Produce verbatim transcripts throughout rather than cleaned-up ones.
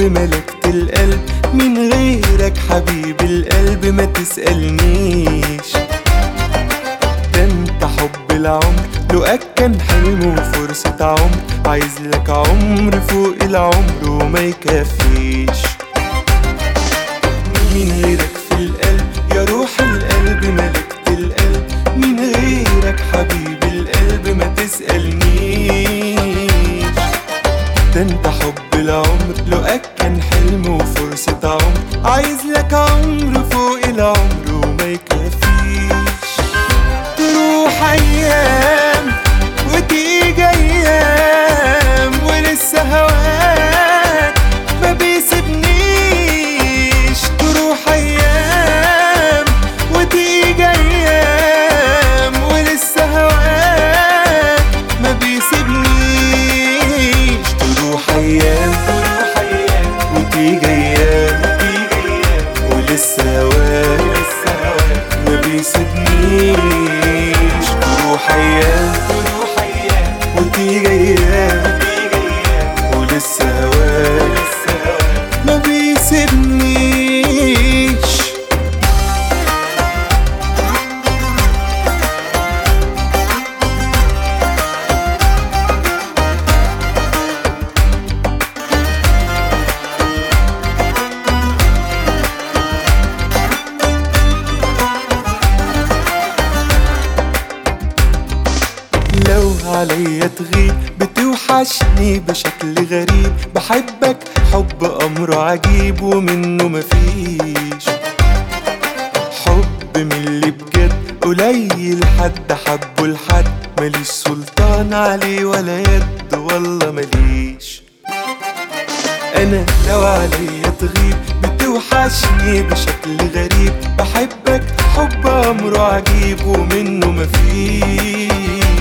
القلب ملكت القلب، من غيرك حبيب القلب ما تسألنيش. ده انت حب العمر، لقاك كان حلم وفرصة عمر، عايز لك عمر فوق العمر وما يكفيش. من غيرك في القلب يا روح القلب ملكت القلب، من غيرك حبيب القلب ما تسألنيش. ده انت حب العمر، لقاك كان حلم وفرصة عمر، عايز لك عمر فوق العمر وما يكفيش. تروح ايام وتيجي ايام ولسه هواك ما بيسيبنيش. تروح ايام وتيجي ايام ولسه هواك ما بيسيبنيش. تروح ايام تروح ايام وتيجي ايام ولسه هواك ما بيسيبنيش. تروح ايام تروح ايام وتيجي ايام ولسه هواك ما بيسيبنيش. لو عليا تغيب بتوحشني بشكل غريب، بحبك حب أمره عجيب ومنه مفيش. حب من اللي بجد قليل حد حبه لحد، ماليش سلطان عليه ولا يد والله ماليش. أنا لو عليا تغيب بتوحشني بشكل غريب، بحبك حب أمره عجيب ومنه مفيش.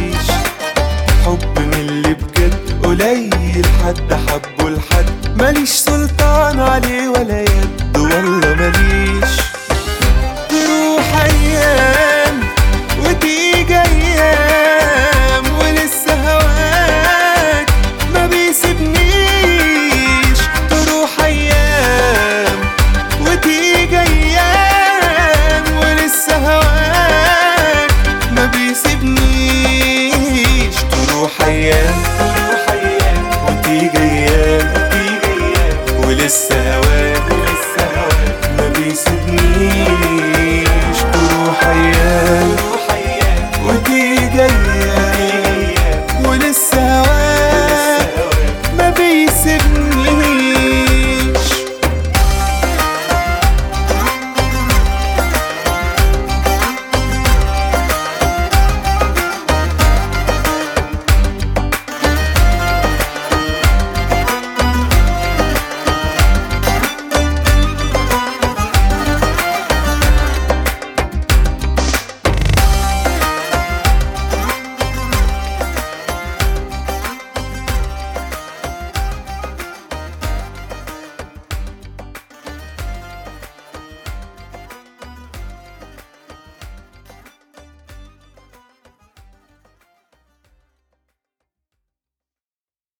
حب من اللي بجد قليل حد حبه لحد، ماليش سلطان عليه ولا يد والله ماليش. تروح ايام وتيجي ايام ولسه هواك ما بيسيبنيش. تروح ايام وتيجي ايام ولسه هواك ما بيسيبنيش. تروح ايام تروح ايام وتيجي ايام ولسه هواك